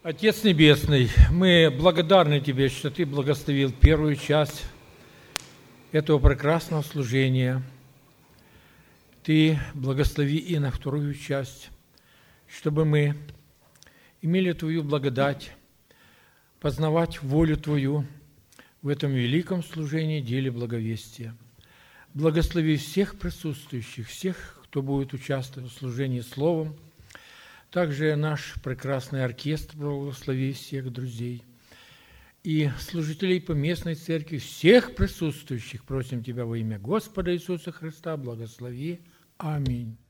Отец Небесный, мы благодарны Тебе, что Ты благословил первую часть этого прекрасного служения. Ты благослови и на вторую часть, чтобы мы имели Твою благодать, познавать волю Твою в этом великом служении, деле благовестия. Благослови всех присутствующих, всех, кто будет участвовать в служении Словом, также наш прекрасный оркестр, благослови всех друзей и служителей поместной церкви, всех присутствующих, просим Тебя во имя Господа Иисуса Христа, благослови. Аминь.